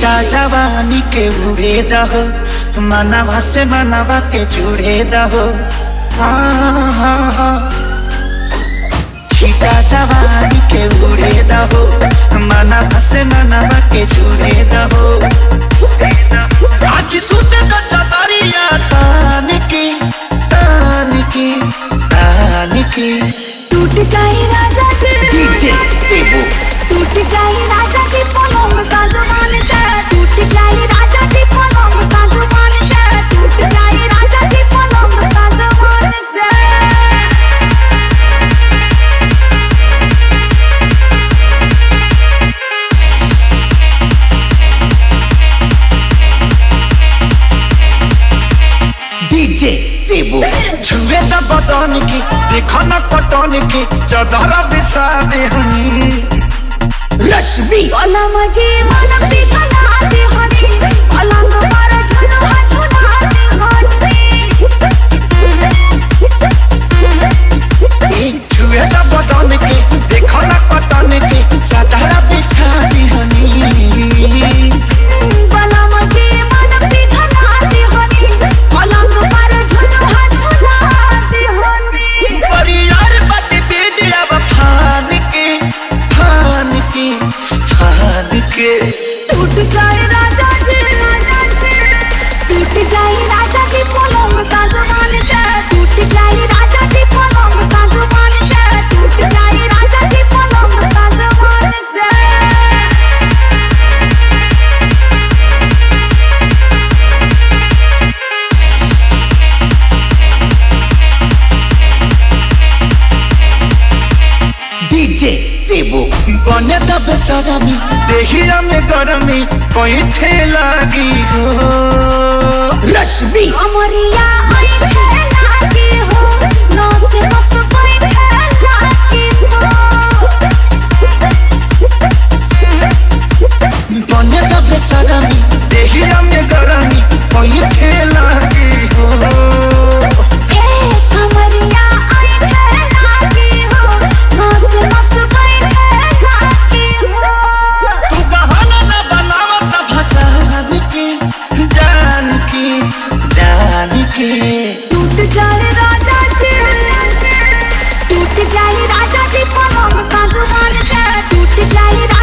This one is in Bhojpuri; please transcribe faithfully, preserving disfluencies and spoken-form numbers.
छीटा जवानी के उड़े दहो, मनवा से मनवा के जुड़े दहो। हाँ हाँ हाँ छीटा जवानी के उड़े दहो, मनवा से मनवा के जुड़े दहो। आज सुते का चदरिया तान के तान के तान के टूट जाए राजा जी डीजे सेबू, टूट जाए राजा जी पलंग सागवान का, टूट जाए राजा जी पलंग सागवान का, टूट जाए राजा जी पलंग सागवान का। डीजे सेबू छुए त बदन की देखो न पटन की चदरा बिछा दे हनी। रश्मि पलंग जी मन पिघलाते हनी, पलंग पर झुलवा झुलाते हनी। छुए त बदन की देखो न पटन की चदरा बिछा दे हनी। पलंग जी मन पिघलाते हनी, पलंग पर झुलवा झुलाते हनी। परियार बट बेडिया फान के फान के फान के टूट जाए राजा जी, टूट जाए राजा जी पलंग सागवान का, टूट जाए राजा जी पलंग सागवान का, टूट जाए राजा जी पलंग सागवान का। डीजे सेबू बने तब सरमी देहिया में गरमी पैठे लागी हो। रश्मि अमरिया ऐठे लागी हो, नस नस बैठे लागी हो। बने तब सरमी देहिया में गरमी पैठे लागी हो। ए कमरिया ऐठे लागी हो, नस नस बैठे लागी हो। तू बहाना न बनावा सब जान के जान के जान के टूट जाए राजा जी, टूट जाए राजा जी पलंग सागवान का, टूट जाए